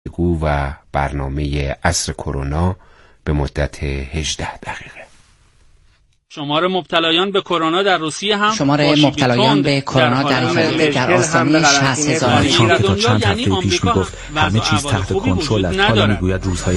و برنامه عصر کرونا به مدت 18 دقیقه. شمار مبتلایان به کرونا در روسیه هم شمار مبتلایان به کرونا در ایتالیا در آستانه 60,000. ترامپ که تا چند هفته پیش میگفت همه چیز تحت کنترل است، حالا میگوید روزهای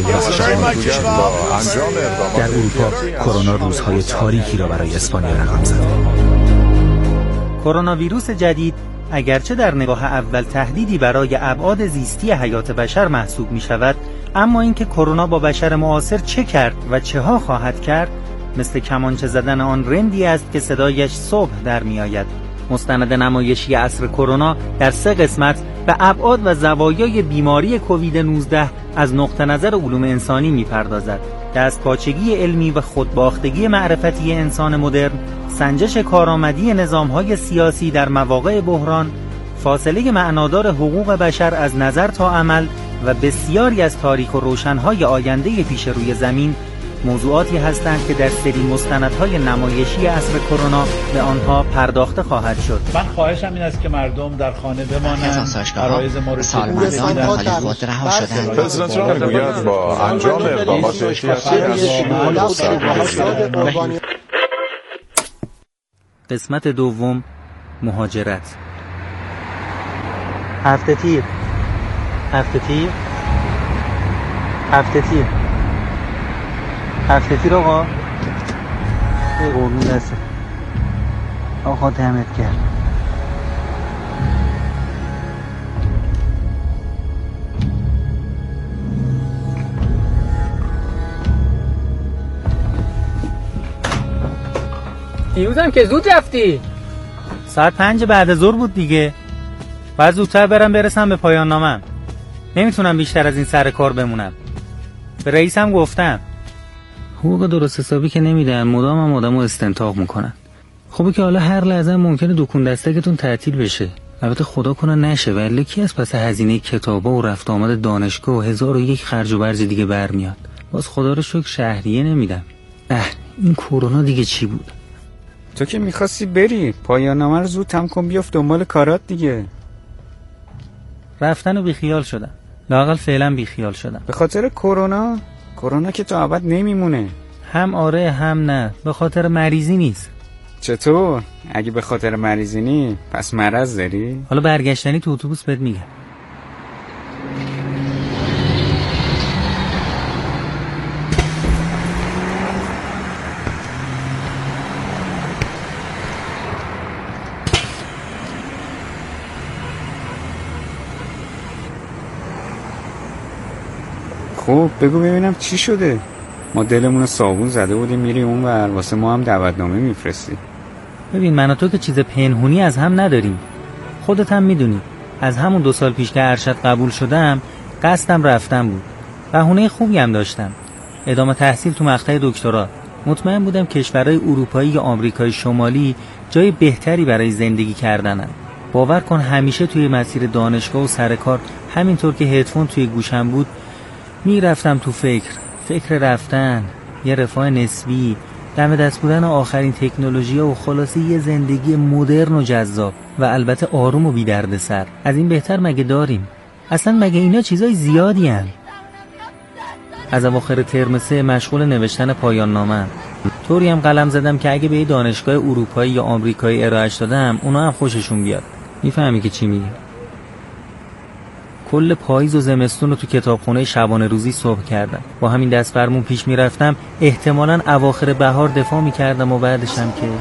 در اروپا کرونا روزهای تاریکی را برای اسپانیا رقم زد. کرونا ویروس جدید اگرچه در نگاه اول تهدیدی برای ابعاد زیستی حیات بشر محسوب می شود، اما اینکه کرونا با بشر معاصر چه کرد و چه ها خواهد کرد مثل کمانچه زدن آن رندی است که صدایش صبح در می آید. مستند نمایشی عصر کرونا در 3 قسمت به ابعاد و زوایای بیماری کووید 19 از نقطه نظر علوم انسانی می پردازد. دستپاچگی علمی و خودباختگی معرفتی انسان مدرن، سنجش کارآمدی نظام‌های سیاسی در مواقع بحران، فاصله معنادار حقوق بشر از نظر تا عمل و بسیاری از تاریک و روشن‌های آینده پیش روی زمین موضوعاتی هستند که در سری مستندهای نمایشی عصر کرونا به آنها پرداخته خواهد شد. من خواهشم این است که مردم در خانه بمانند. عرایض مورد سالمندان به حال خود رها شدند. پرزیدنت ترامپ میگوید با انجام اقدامات قسمت دوم، مهاجرت. هفته تیر آقا ای قربون دسته آقا دمت کرد. دیروزم که زود رفتی. ساعت 5 بعد از ظهر بود دیگه. باید زودتر برسم به پایان نامم. نمیتونم بیشتر از این سر کار بمونم. به رئیسم گفتم. حقوق درست حسابی که نمیدن، مدام هم آدمو استنتاق میکنن. خوبه که حالا هر لحظه ممکنه دکون دستگتون تعطیل بشه. البته خدا کنه نشه، ولی کی از پس هزینه کتابا و رفت آمد دانشگاه و 1001 خرج و برج دیگه برمیاد. باز خدا رو شکر شهریه نمیدم. این کرونا دیگه چی بود؟ تو که میخواستی بری، پایان نامه رو زود تمام کن بیافت دنبال کارات دیگه. رفتن و بیخیال شدم. لااقل فعلا بیخیال شدم. به خاطر کرونا که تا ابد نمیمونه. هم آره هم نه، به خاطر مریضی نیست. چطور؟ اگه به خاطر مریضی نی پس مرض داری؟ حالا برگشتنی تو اتوبوس بهت میگم. خب بگو ببینم چی شده؟ ما دلمون رو صابون زده بودیم میری اون ور، واسه ما هم دعوتنامه میفرستی. ببین من و تو که چیز پنهونی از هم نداریم. خودت هم میدونی از همون 2 سال پیش که ارشد قبول شدم قصدم رفتن بود. بهونه خوبی هم داشتم، ادامه تحصیل تو مقطع دکترا. مطمئن بودم کشورهای اروپایی یا آمریکای شمالی جای بهتری برای زندگی کردنن. باور کن همیشه توی مسیر دانشگاه و سر کار همینطور که هدفون توی گوشم بود میرفتم تو فکر رفتن، یه رفاه نسبی، دم دست بودن آخرین تکنولوژی و خلاصه یه زندگی مدرن و جذاب و البته آروم و بی درد سر. از این بهتر مگه داریم؟ اصلا مگه اینا چیزای زیادی هن؟ از اواخر ترم 3 مشغول نوشتن پایان نامه‌ام. طوری هم قلم زدم که اگه به یه دانشگاه اروپایی یا آمریکایی ارائهش دادم اونا هم خوششون بیاد. میفهمی که چی میگم؟ کل پاییز و زمستون رو تو کتابخونه شبانه روزی صبح کردم. با همین دست فرمون پیش میرفتم، احتمالاً اواخر بهار دفاع میکردم و بعدش هم که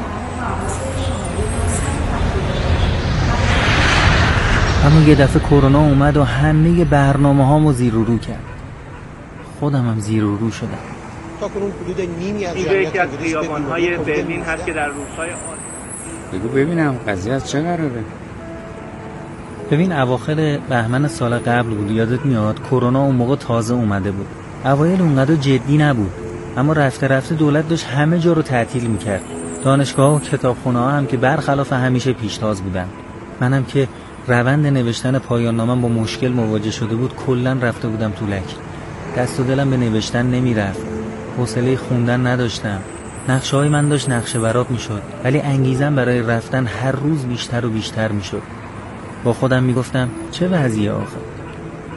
اما یه دفعه کرونا اومد و همه برنامه هامو زیر و رو کرد. خودم هم زیر و رو شدم. تا کنون حدود نیمی از یکی از خیابان‌های برلین هست که در روزهای بگو ببینم قضیه از چه قراره؟ ببین اواخر بهمن سال قبل بود، یادت میاد؟ کرونا اون موقع تازه اومده بود. اوایل اونقدر جدی نبود، اما رفته رفته دولت داشت همه جا رو تعطیل میکرد. دانشگاه و کتابخونه‌ها هم که برخلاف همیشه پیشتاز بودن. منم که روند نوشتن پایان نامم با مشکل مواجه شده بود، کلاً رفته بودم تو لک. دست و دلم به نوشتن نمیرفت، حوصله خوندن نداشتم. نقشه‌های من داشت نقشه براب میشد، ولی انگیزم برای رفتن هر روز بیشتر و بیشتر میشد. با خودم میگفتم چه وضعیه آخه؟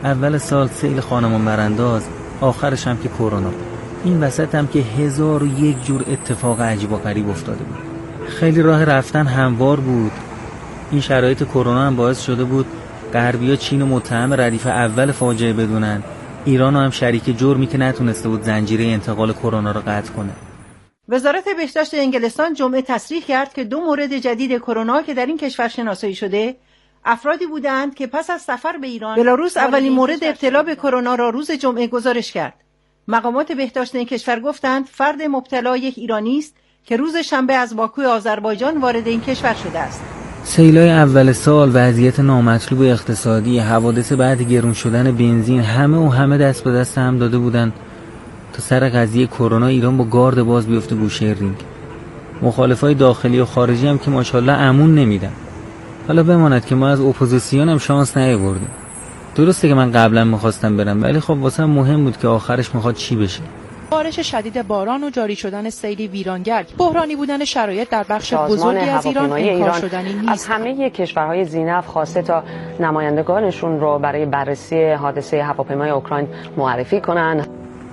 اول سال سیل خانمان برانداز، آخرش هم که کرونا. این وسط هم که 1001 جور اتفاق عجیب و غریب افتاده بود. خیلی راه رفتن هموار بود. این شرایط کرونا هم باعث شده بود غربی‌ها چین و متهم ردیف اول فاجعه بدونن. ایران هم شریک جرمی که نتونسته بود زنجیره انتقال کرونا رو قطع کنه. وزارت بهداشت انگلستان جمعه تصریح کرد که 2 مورد جدید کرونا که در این کشور شناسایی شده افرادی بودند که پس از سفر به ایران بلاروس اولین مورد ابتلا به کرونا را روز جمعه گزارش کرد. مقامات بهداشت این کشور گفتند فرد مبتلا یک ایرانی است که روز شنبه از باکوی آذربایجان وارد این کشور شده است. سیلای اول سال، وضعیت نامطلوب اقتصادی، حوادث بعد گرون شدن بنزین، همه دست به دست هم داده بودن تا سر قضیه کرونا ایران با گارد باز بیفته گوشه رینگ. مخالفای داخلی و خارجی هم که ماشاءالله امون نمیدن. حالا بماند که ما از اپوزیسیون هم شانس نیاوردیم. درسته که من قبلا میخواستم برم، ولی خب واسه مهم بود که آخرش میخواد چی بشه. بارش شدید باران و جاری شدن سیلی ویرانگر، بهرانی بودن شرایط در بخش بزرگی از ایران انکار شدنی نیست. از همه کشورهای ذی‌نفع خواسته تا نمایندگانشون رو برای بررسی حادثه هواپیمای اوکراین معرفی کنن.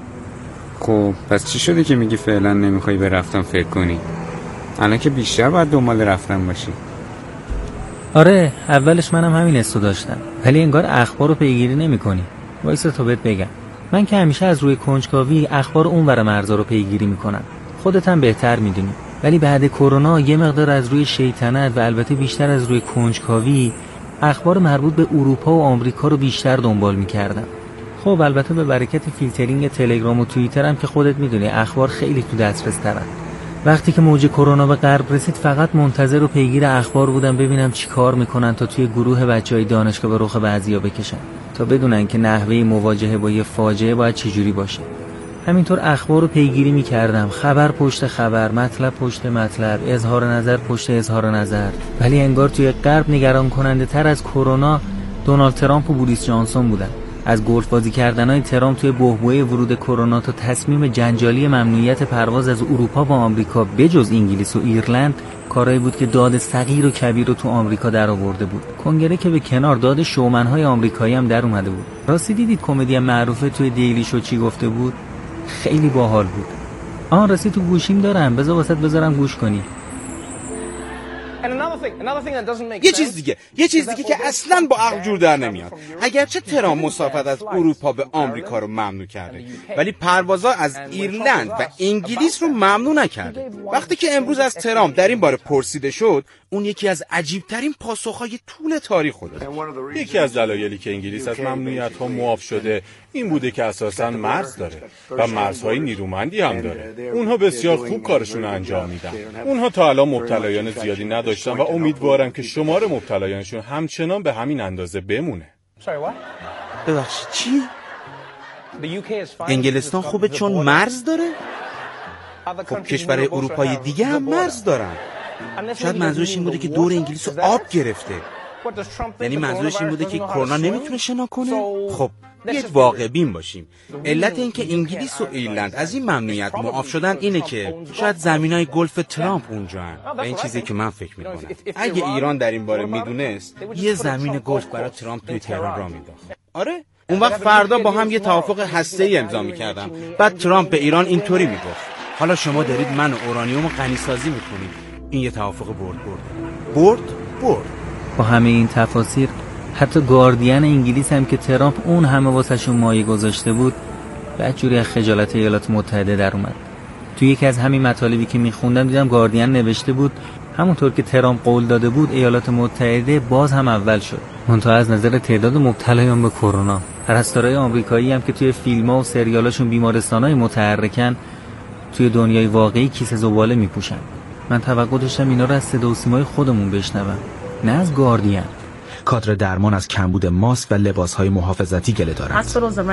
خب پس چی شده که میگی فعلا نمیخوای به رفتن فکر کنی؟ الان که بیشتر باید دنبال رفتن باشی. آره، اولش منم همین حسو داشتم، ولی انگار اخبار رو پیگیری نمی‌کنی. وایسا تا بهت بگم. من که همیشه از روی کنجکاوی اخبار اونور مرزا رو پیگیری میکنم. خودت هم بهتر میدونی. ولی بعد کرونا یه مقدار از روی شیطنت و البته بیشتر از روی کنجکاوی اخبار مربوط به اروپا و آمریکا رو بیشتر دنبال میکردم. خب البته به برکت فیلترینگ تلگرام و توییتر هم که خودت میدونی اخبار خیلی تو دسترس ترن. وقتی که موج کرونا به غرب رسید فقط منتظر و پیگیر اخبار بودم ببینم چی کار میکنن تا توی گروه بچهای دانشگاه به رخ بعضیا بکشن، تا بدونن که نحوه مواجهه با یه فاجعه باید چجوری باشه. همینطور اخبار رو پیگیری میکردم، خبر پشت خبر، مطلب پشت مطلب، اظهار نظر پشت اظهار نظر. ولی انگار توی غرب نگران کننده تر از کرونا دونالد ترامپ و بوریس جانسون بودن. از گلف بازی کردنهای ترامپ توی بحبوحه ورود کرونا تا تصمیم جنجالی ممنوعیت پرواز از اروپا و آمریکا بجز انگلیس و ایرلند، کارایی بود که داد صغیر و کبیر رو تو آمریکا در آورده بود. کنگره که به کنار، داد شومن‌های آمریکایی هم در اومده بود. راستی دیدید کمدی معروفه توی دیلی شو چی گفته بود؟ خیلی باحال بود. راستی تو گوشیم دارم، بذار واسط بذارم گوش کنی. یه چیز دیگه که اصلاً با عقل جور در نمیاد. اگرچه ترامپ مسافرت از اروپا به آمریکا رو ممنوع کرده، ولی پروازها از ایرلند و انگلیس رو ممنوع نکرده. وقتی که امروز از ترامپ در این باره پرسیده شد، اون یکی از عجیبترین پاسخهای طول تاریخ خود. یکی از دلایلی که انگلیس از ممنوعیت‌ها معاف شده این بوده که اساساً مرز داره و مرزهای نیرومندی هم داره. اونها بسیار خوب کارشون رو انجام میدن. اونها تا الان مبتلایان زیادی نداشتن و امیدوارم که شمار مبتلایانشون همچنان به همین اندازه بمونه. ببخشید چی؟ انگلستان خوبه چون مرز داره؟ خب کشورهای اروپایی دیگه هم مرز دارن. شاید منظورش این بوده که دور انگلیس رو آب گرفته. یعنی منظورش این بوده که کرونا نمیتونه شنا کنه؟ خب یک واقع بین باشیم. علت این که انگلیس و ایرلند از این ممنوعیت معاف شدن اینه که شاید زمینای گلف ترامپ اونجا هن و این چیزی که من فکر میکنم اگه ایران در این باره میدونست یه زمین گلف برای ترامپ توی تهران را میداخت. آره اون وقت فردا با هم یه توافق هسته‌ای امضا میکردم. بعد ترامپ به ایران اینطوری میگفت حالا شما دارید من و اورانیوم رو غنی‌سازی میکنید. این یه توافق برد. با همه این تفاسیر حتی گاردین انگلیس هم که ترامپ اون همه واسهشون مایه گذاشته بود بدجوری از خجالت ایالات متحده در اومد. توی یکی از همین مطالبی که میخوندم دیدم گاردین نوشته بود همونطور که ترامپ قول داده بود ایالات متحده باز هم اول شد، منتها از نظر تعداد مبتلایان به کرونا. پرستارای آمریکایی هم که توی فیلم‌ها و سریالاشون بیمارستانای متحرکن توی دنیای واقعی کیسه زباله میپوشن. من توقع داشتم اینا رو از صدا و سیمای خودمون بشنوم، نه از گاردین. کادر درمان از کمبود ماسک و لباس‌های محافظتی گله دارند.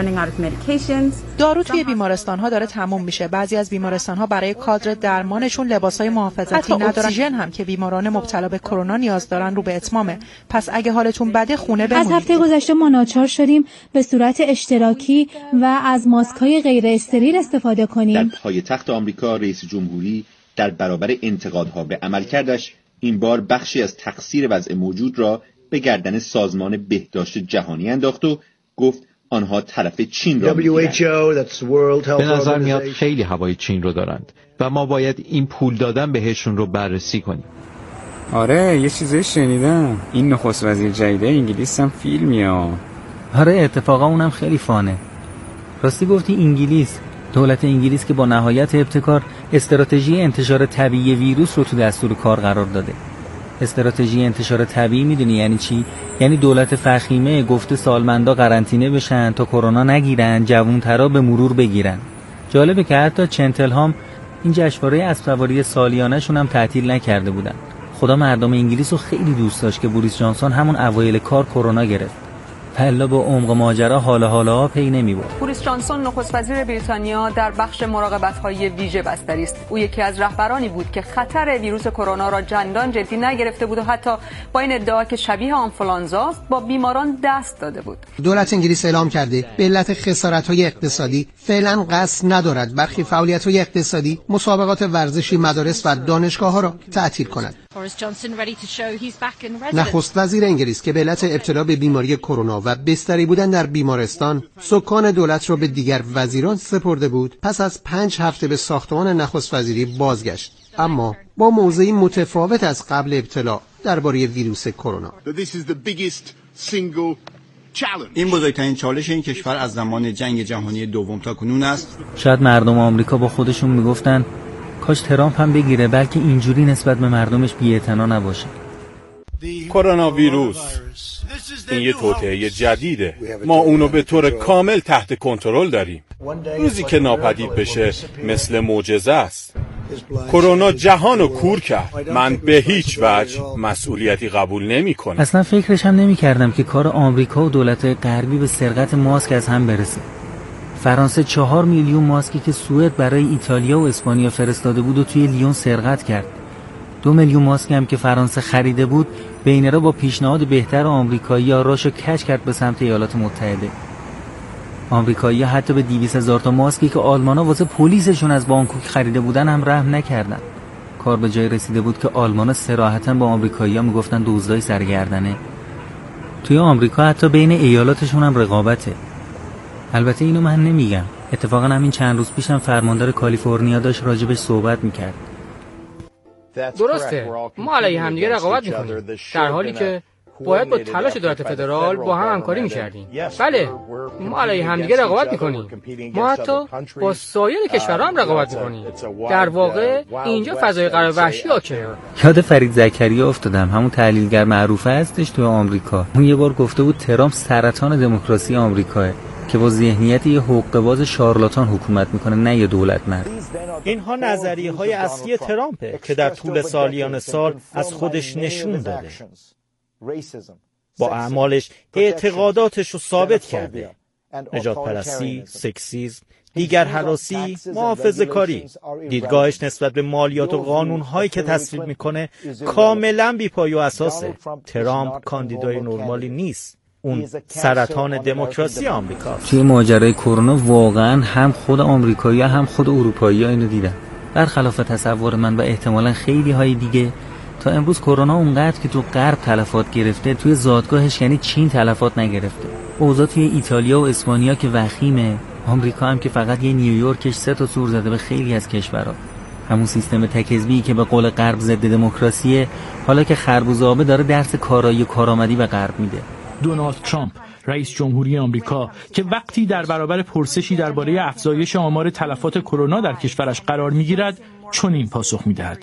دارو توی بیمارستان‌ها داره تموم میشه. بعضی از بیمارستان‌ها برای کادر درمانشون لباس‌های محافظتی ندارن. اکسیژن هم که بیماران مبتلا به کرونا نیاز دارن رو به اتمامه. پس اگه حالتون بده خونه بمونید. از هفته گذشته ما ناچار شدیم به صورت اشتراکی و از ماسک‌های غیر استریل استفاده کنیم. در پایتخت آمریکا رئیس جمهوری در برابر انتقادها به عملکردش این بار بخشی از تقصیر وضع موجود را به گردن سازمان بهداشت جهانی انداخت و گفت آنها طرف چین را میگیرند. به نظر میاد خیلی هوای چین رو دارند و ما باید این پول دادن بهشون رو بررسی کنیم. آره یه چیزی شنیدم، این نخست وزیر جدید انگلیس هم فیلمیه. آره اتفاقا اونم خیلی فانه. راستی گفتی انگلیس، دولت انگلیس که با نهایت ابتکار استراتژی انتشار طبیعی ویروس رو تو دستور کار قرار داده. استراتژی انتشار طبیعی میدونی یعنی چی؟ یعنی دولت فخیمه گفته سالمندا قرنطینه بشن تا کرونا نگیرن، جوان‌ترا به مرور بگیرن. جالبه که حتی چنتلهام این جشنواره اسب سواری سالیانه‌شون هم تعطیل نکرده بودن. خدا مردم انگلیس رو خیلی دوست داشت که بوریس جانسون همون اوایل کار کرونا گرفت. پلا با عمق ماجرا حالا پی نمی‌برد. بوریس جانسون نخست وزیر بریتانیا در بخش مراقبت‌های ویژه بستری است. او یکی از رهبرانی بود که خطر ویروس کرونا را چندان جدی نگرفته بود و حتی با این ادعا که شبیه آنفولانزا است با بیماران دست داده بود. دولت انگلیس اعلام کرده به علت خسارت‌های اقتصادی فعلا قصد ندارد برخی فعالیت‌های اقتصادی، مسابقات ورزشی، مدارس و دانشگاه‌ها را تعطیل کند. نخست وزیر انگلیس که به علت ابتلا به بیماری کرونا و بستری بودن در بیمارستان سکان دولت را به دیگر وزیران سپرده بود، پس از 5 هفته به ساختمان نخست وزیری بازگشت، اما با موضعی متفاوت از قبل ابتلا درباره ویروس کرونا. این بزرگترین چالش این کشور از زمان جنگ جهانی دوم تا کنون است. شاید مردم آمریکا با خودشون میگفتن کاش ترامپ هم بگیره، بلکه اینجوری نسبت به مردمش بی‌اعتنا نباشه. کرونا ویروس این یه توطئه جدیده، ما اونو به طور کامل تحت کنترل داریم. روزی که ناپدید بشه مثل معجزه است. کرونا جهانو کور کرد. من به هیچ وجه مسئولیتی قبول نمی‌کنم. اصلا فکرش هم نمی‌کردم که کار آمریکا و دولت‌های غربی به سرقت ماسک از هم برسه. فرانسه 4 میلیون ماسکی که سوئد برای ایتالیا و اسپانیا فرستاده بود و توی لیون سرقت کرد. 2 میلیون ماسک هم که فرانسه خریده بود بین را با پیشنهاد بهتر آمریکایی‌ها راشو کج کرد به سمت ایالات متحده. آمریکایی‌ها حتی به 200,000 تا ماسکی که آلمان‌ها واسه پلیسشون از بانکوک خریده بودن هم رحم نکردن. کار به جای رسیده بود که آلمان‌ها صراحتاً با آمریکایی‌ها میگفتن دزدای سرگردنه. توی آمریکا حتی بین ایالاتشون هم رقابته. البته اینو من نمیگم. اتفاقا همین چند روز پیشم فرماندار کالیفرنیا داشت راجبش صحبت میکرد. درسته، ما علیه همدیگه رقابت میکنیم، در حالی که باید با تلاش دولت فدرال با هم همکاری میکردیم. بله، ما علیه همدیگه رقابت میکنیم، ما حتی با سایر کشورها هم رقابت میکنیم. در واقع اینجا فضای قرار وحشی حاکمه. یاد فرید زکریا افتادم، همون تحلیلگر معروفه هستش تو آمریکا. اون یه بار گفته بود ترامپ سرطان دموکراسی آمریکاه که با ذهنیت یه حقه‌باز شارلاتان حکومت میکنه، نه یه دولت مرد. اینها نظریه‌های اصلی ترامپه که در طول سالیان سال از خودش نشون داده. با اعمالش اعتقاداتش رو ثابت کرده. نجات پرستی، سکسیسم، دیگر هراسی، محافظه‌کاری. دیدگاهش نسبت به مالیات و قانون‌هایی که تصویب میکنه کاملاً بی‌پایه و اساسه. ترامپ کاندیدای نرمالی نیست. اون سرطان دموکراسی آمریکاست. توی ماجرای کرونا واقعا هم خود آمریکایی‌ها هم خود اروپایی‌ها اینو دیدن. برخلاف تصور من و احتمالاً خیلی های دیگه، تا امروز کرونا اونقدر که تو غرب تلفات گرفته، توی زادگاهش یعنی چین تلفات نگرفته. اوضاع توی ایتالیا و اسپانیا که وخیمه، آمریکا هم که فقط یه نیویورکش 3 تا سور زده به خیلی از کشورها. همون سیستم تک حزبی که به قول غرب ضد دموکراسیه، حالا که خربوزه آبه داره درس کارایی و کارآمدی به غرب میده. دونالد ترامپ رئیس جمهوری آمریکا که وقتی در برابر پرسشی درباره افزایش آمار تلفات کرونا در کشورش قرار میگیرد چنین پاسخ میدهد: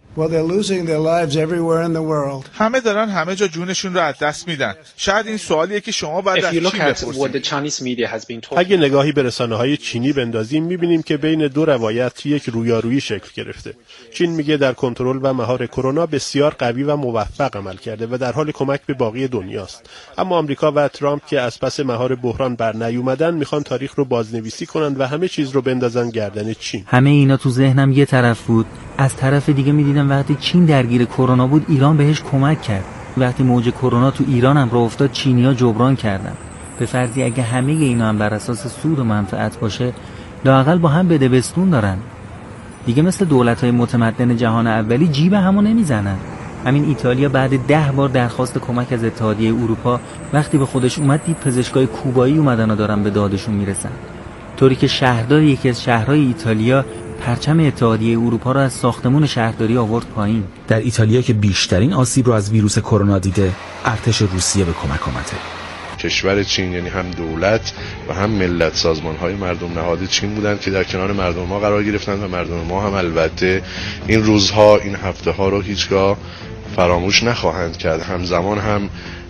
همه دارن همه جا جونشون رو از دست میدن. شاید این سوالیه که شما باید از چین بپرسید. اگه نگاهی به رسانه‌های چینی بندازیم میبینیم که بین دو روایت یک رویارویی شکل گرفته. چین میگه در کنترل و مهار کرونا بسیار قوی و موفق عمل کرده و در حال کمک به باقی دنیاست. اما آمریکا و ترامپ که از پس مهار بحران بر نیومدن میخوان تاریخ رو بازنویسی کنن و همه چیز رو بندازن گردن چین. همه اینا تو ذهنم یه طرف بود. از طرف دیگه میدیدم وقتی چین درگیر کرونا بود ایران بهش کمک کرد. وقتی موج کرونا تو ایران هم راه افتاد چینی‌ها جبران کردن. به فرضی اگه همه اینا هم بر اساس سود و منفعت باشه، لااقل با هم بده بستون دارن. دیگه مثل دولت‌های متمدن جهان اولی جیب همو نمیزنن. همین ایتالیا بعد 10 بار درخواست کمک از اتحادیه اروپا وقتی به خودش اومد دید پزشکای کوبایی اومدن و دارن به دادشون میرسن، طوری که شهردار یکی از شهرهای ایتالیا پرچم اتحادیه اروپا را از ساختمون شهرداری آورد پایین. در ایتالیا که بیشترین آسیب رو از ویروس کرونا دیده، ارتش روسیه به کمک آمده. کشور چین یعنی هم دولت و هم ملت سازمان‌های مردم نهاد چین بودند که در کنار مردم ما قرار گرفتند و مردم ما هم البته این روزها، این هفته‌ها رو هیچگاه فراموش نخواهند کرد. همزمان هم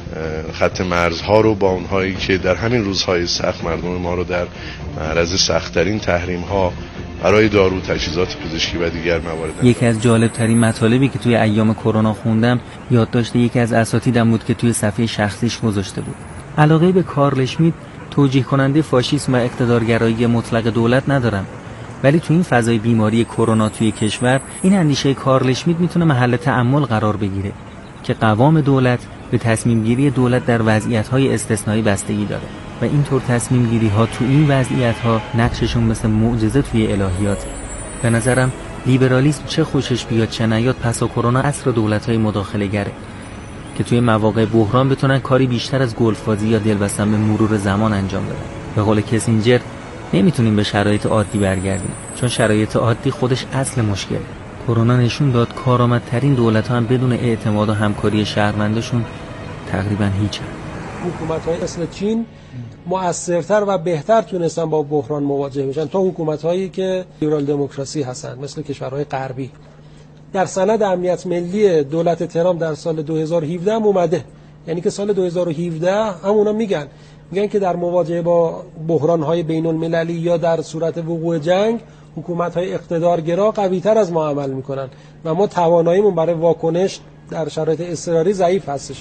خط مرزها رو با اونهایی که در همین روزهای سخت مردم ما رو در معرض سخت‌ترین تحریم‌ها برای دارو، تجهیزات پزشکی و دیگر موارد. یکی از جالب‌ترین مطالبی که توی ایام کرونا خوندم یادداشت یکی از اساتیدم بود که توی صفحه شخصیش گذاشته بود. علاقه به کارل اشمیت، توجیه کننده فاشیسم و اقتدارگرایی مطلق دولت ندارم، ولی توی این فضای بیماری کرونا توی کشور این اندیشه کارل اشمیت میتونه محل تأمل قرار بگیره که قوام دولت به تصمیم گیری دولت در وضعیت‌های استثنایی بستگی داره و اینطور تصمیم گیری ها تو این وضعیت‌ها نقششون مثل معجزه توی الهیات. به نظرم لیبرالیسم چه خوشش بیاد چه نیاد پسا کرونا عصر دولت‌های مداخله‌گره که توی مواقع بحران بتونن کاری بیشتر از گلف‌بازی یا دلبستن به مرور زمان انجام بدن. به قول کسینجر نمیتونیم به شرایط عادی برگردیم، چون شرایط عادی خودش اصل مشکل. کرونا نشون داد کارآمدترین دولت‌ها هم بدون اعتماد و همکاری شهرونداشون تقریبا هیچ. حکومت‌های مثل چین مؤثرتر و بهتر تونستن با بحران مواجه بشن تا حکومت‌هایی که لیبرال دموکراسی هستن مثل کشورهای غربی. در سند امنیت ملی دولت ترامپ در سال 2017 هم اومده، یعنی که سال 2017 همونا میگن که در مواجهه با بحران‌های بین‌المللی یا در صورت وقوع جنگ حکومت‌های اقتدارگرا قوی‌تر از ما عمل می‌کنن و ما تواناییمون برای واکنش در شرایط اضطراری ضعیف هستش.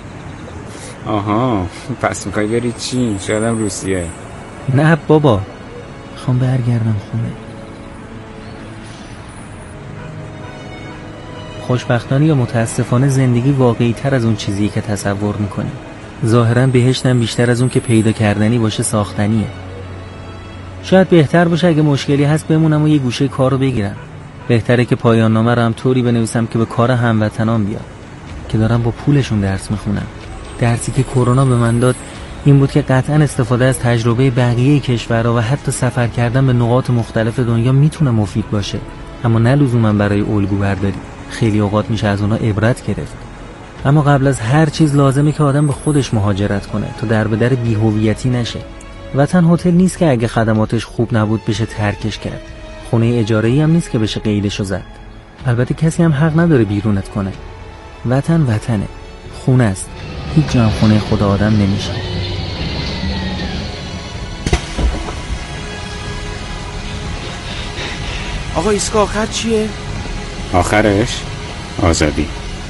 آها، پس می‌خوای بری چین؟ شاید هم روسیه. نه بابا، می‌خوام برگردم خونه. خوشبختانه یا متاسفانه زندگی واقعی تر از اون چیزی که تصور میکنیم. ظاهرا بهشتم بیشتر از اون که پیدا کردنی باشه ساختنیه. شاید بهتر باشه اگه مشکلی هست بمونم و یه گوشه کارو بگیرم. بهتره که پایان نامه رو هم طوری بنویسم که به کار هموطنان بیاد که دارم با پولشون درس میخونم. درسی که کرونا به من داد این بود که قطعا استفاده از تجربه بقیه کشورها و حتی سفر کردن به نقاط مختلف دنیا میتونه مفید باشه، اما نه لزوما برای الگو برداری. خیلی اوقات میشه از اونا عبرت گرفت. اما قبل از هر چیز لازمه که آدم به خودش مهاجرت کنه تا در به در بی‌هویتی نشه. وطن هتل نیست که اگه خدماتش خوب نبود بشه ترکش کرد. خونه اجاره‌ای هم نیست که بشه قیدشو زد. البته کسی هم حق نداره بیرونت کنه. وطن وطنه، خونه است. هیچ جا هم خونه خود آدم نمیشه. آقا ایستگاه آخر چیه؟ آخرش آزادی.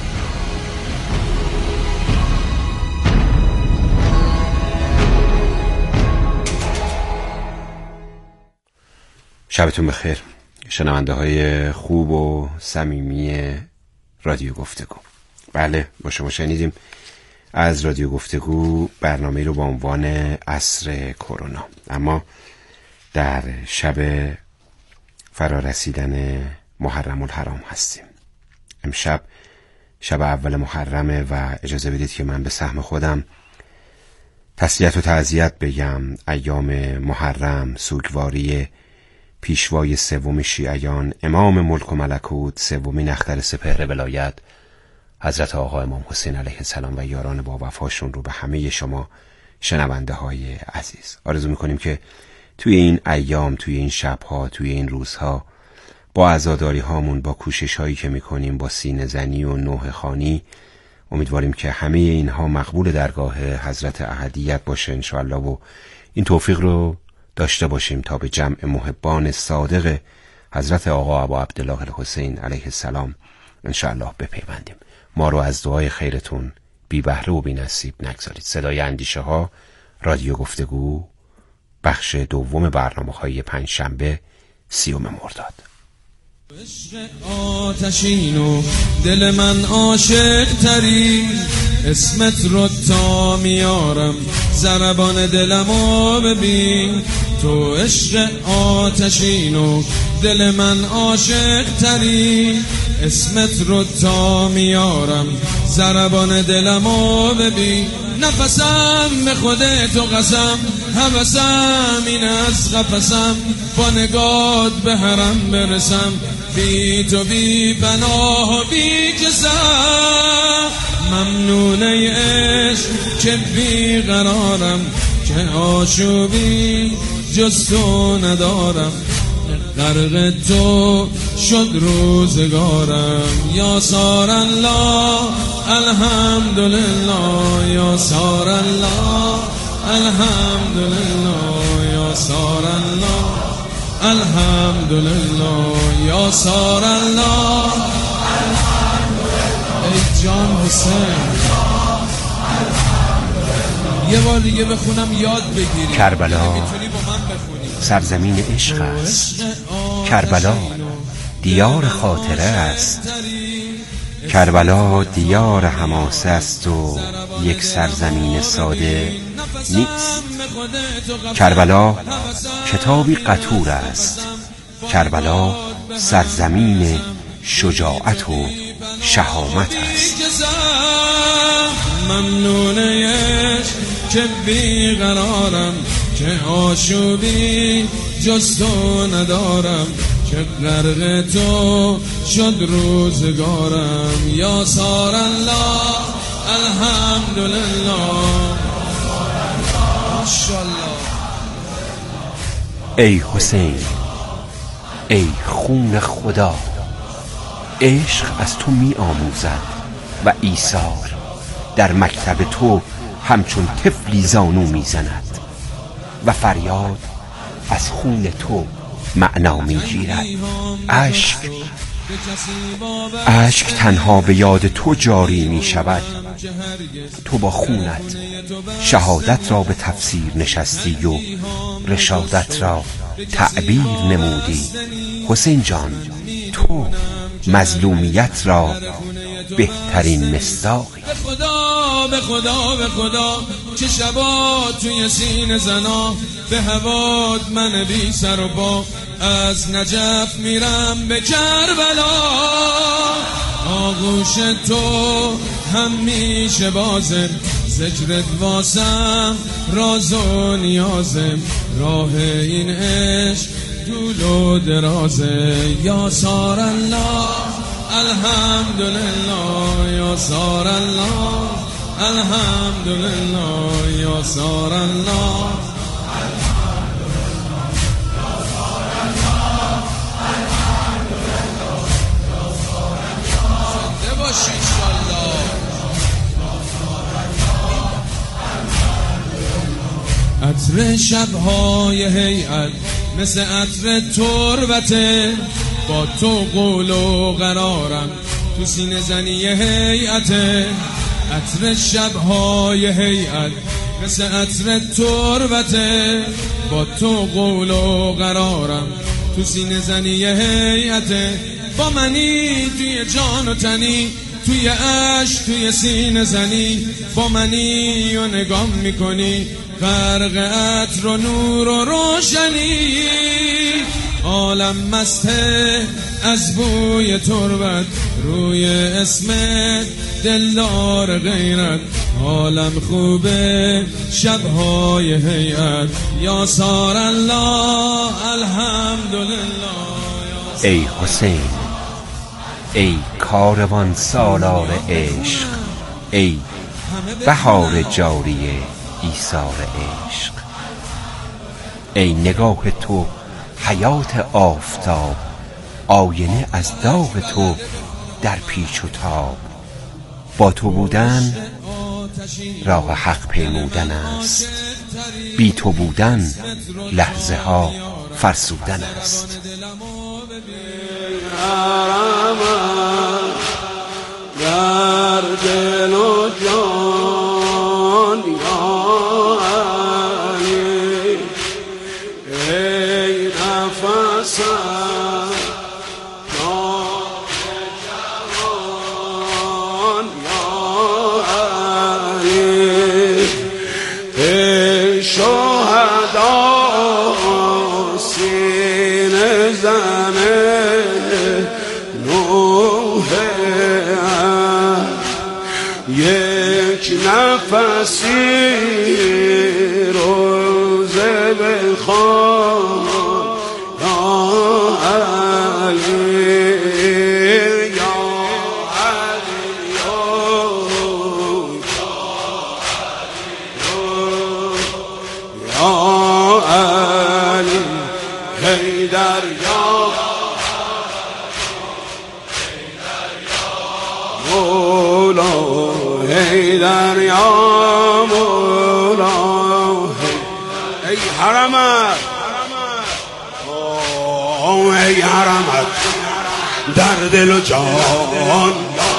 شبتون بخیر شنونده های خوب و صمیمی رادیو گفتگو. بله با شما شنیدیم از رادیو گفتگو برنامه رو با عنوان عصر کرونا. اما در شب فرارسیدن محرم الحرام هستیم. امشب شب اول محرمه و اجازه بدید که من به سهم خودم تسلیت و تعزیت بگم. ایام محرم سوگواری پیشوای سوم شیعیان، امام ملک و ملکوت، سومین اختر سپهر ولایت حضرت آقا امام حسین علیه السلام و یاران با وفاشون رو به همه شما شنونده های عزیز آرزو میکنیم که توی این ایام، توی این شبها، توی این روزها با عزاداری هامون، با کوشش هایی که میکنیم، با سینه زنی و نوح خوانی، امیدواریم که همه اینها مقبول درگاه حضرت احدیت باشه انشاءالله و این توفیق رو داشته باشیم تا به جمع محبان صادق حضرت آقا ابا عبدالله الحسین علیه السلام انشاءالله بپیوندیم. ما رو از دعای خیرتون بی بهره و بی نصیب نگذارید. صدای اندیشه ها، رادیو گفتگو، بخش دوم برنامه‌های پنجشنبه 30 مرداد. آتشین و دل من عاشق تری، اسمت رو تا میارم ضربان دلمو ببین. تو عشق آتشین و دل من عاشق تری، اسمت رو تا میارم ضربان دلمو ببین نفسم به خودت و قسم حوثم این از قفسم با نگات به حرم برسم بی تو بی پناه و بی کسم ممنونه عشق که بی قرارم که آشوبی جز تو ندارم غرق تو شد روزگارم یا سار الله الحمدلله یا سار الله الحمدلله یا سار الله الحمدلله یا سار الله ای جان حسین یه بار دیگه بخونم یاد بگیری کربلا سرزمین عشق است کربلا دیار خاطره است کربلا دیار حماسه است و یک سرزمین ساده نیست کربلا کتابی قطور است کربلا سرزمین شجاعت و شهامت است ممنونه که بیقرارم که آشوبی جز تو ندارم که غرق تو شد روزگارم یا سار الله الحمدلله ماشاءالله ای حسین ای خون خدا عشق از تو می آموزد و ایثار در مکتب تو همچون طفلی زانو می زند و فریاد از خون تو معنا می گیرد اشک تنها به یاد تو جاری می شود تو با خونت شهادت را به تفسیر نشستی و رشادت را تعبیر نمودی حسین جان تو مظلومیت را بهترین مصداقی به خدا به خدا به خدا که شبا توی سین زنا به هواد من بی سر و با از نجف میرم به کربلا آغوش تو همیشه بازم ذکرت واسم راز و نیازم راه این عشق دول و درازه یا سار الله الحمدلله یا سار الله الحمدلله یا سار الله زنده باشی انشالله عطر شبهای هیئت مثل عطر تربته با تو قول و قرارم تو سینه زنی هیئته عطر شبهای هیئت مثل عطر تربته با تو قول و قرارم تو سینه زنی هیئته با منی توی جان و تنی توی عشق توی سینه زنی با منی و نگاه میکنی غرق عطر و نور و روشنی عالم مسته از بوی تربت روی اسمت دلدار غیرت عالم خوبه شبهای هیئت یا سار الله الحمدلله ای حسین ای کاروان سالار عشق ای بهار جاری ایثار عشق ای نگاه تو حیات آفتاب آینه از داغ تو در پیچ و تاب با تو بودن راه حق پیمودن است بی تو بودن لحظه ها فرسودن است در دل و جان ای نفسم جوان ای شهدا سینه زنه نور حیدر یا مولا ای حرمت ای حرمت در دل و جان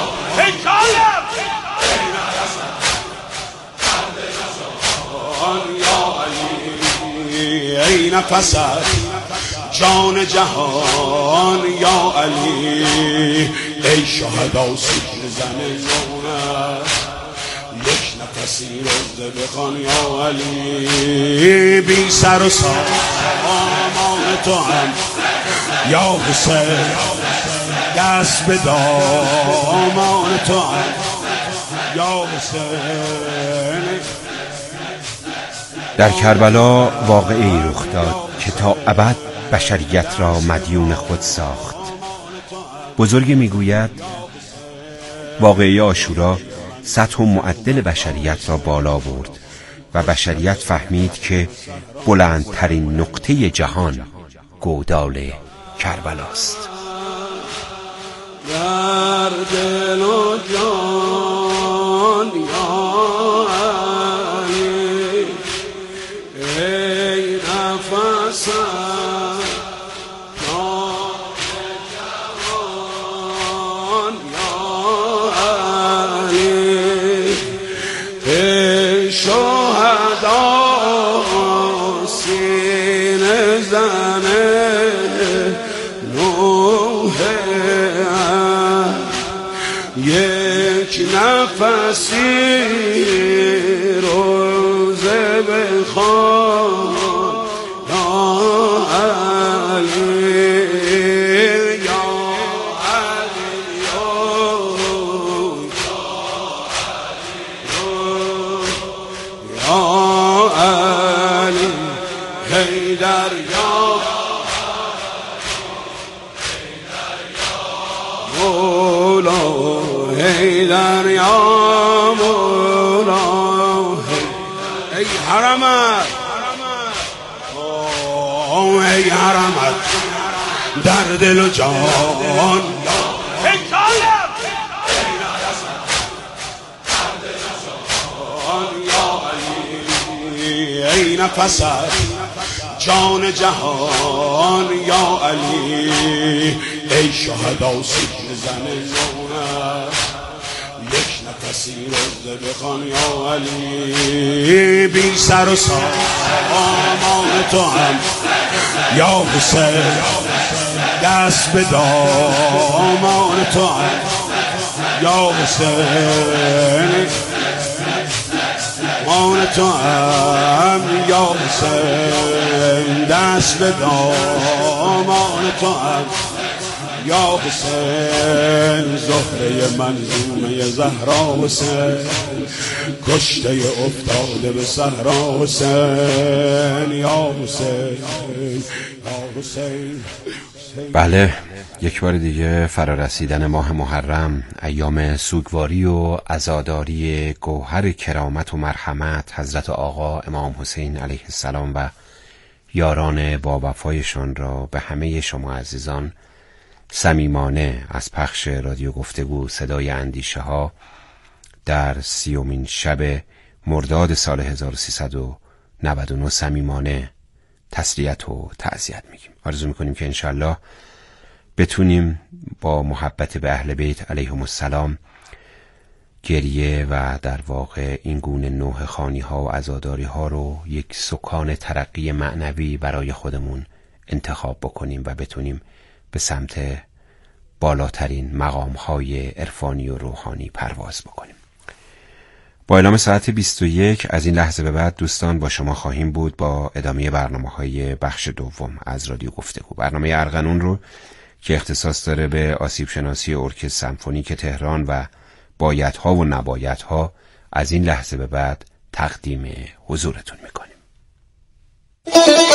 ای نفست جان جهان یا علی ای شهدا سیر زن زونه یک نفسی روزه بخوان یا علی بی سر و سامان تو هم یا حسین دست به دامان تو هم یا حسین. در کربلا واقعی رخ داد که تا ابد بشریت را مدیون خود ساخت. بزرگ میگوید واقعی عاشورا سطح و معدل بشریت را بالا برد و بشریت فهمید که بلندترین نقطه جهان گودال کربلاست. در دل و جان یا علی ای نفس نفسی روزه بخوان یا علی یا علی یا علی حیدر یا مولا حیدر یا مولا ای حرمت ای حرمت در دل و جان ای نفست جان جهان یا علی ای شهدا سیر زن زونه یک نفسی روزه بخوان یا علی بی سر و سامان تو هم یا حسین دست به دامان تو هم یا حسین مان تو هم یا حسین دست به دامان تو هم یا حسین زهره منظومه زهرا حسین کشته افتاده به صحرا حسین یا حسین یا حسین. بله، یک بار دیگه فرارسیدن ماه محرم، ایام سوگواری و عزاداری گوهر کرامت و مرحمت حضرت آقا امام حسین علیه السلام و یاران با وفایشان را به همه شما عزیزان صمیمانه از پخش رادیو گفتگو صدای اندیشه ها در 30مین شب مرداد سال 1399 صمیمانه تسلیت و تعزیت میگیم. آرزو میکنیم که انشالله بتونیم با محبت به اهل بیت علیهم السلام گریه و در واقع این گونه نوح خوانی ها و عزاداری ها رو یک سکان ترقی معنوی برای خودمون انتخاب بکنیم و بتونیم به سمت بالاترین مقام های عرفانی و روحانی پرواز بکنیم. با اعلام ساعت 21 از این لحظه به بعد دوستان با شما خواهیم بود با ادامه برنامه‌های بخش دوم از رادیو گفتگو. برنامه ارغنون رو که اختصاص داره به آسیب شناسی ارکستر سمفونیک تهران و بایدها و نبایدها از این لحظه به بعد تقدیم حضورتون میکنیم.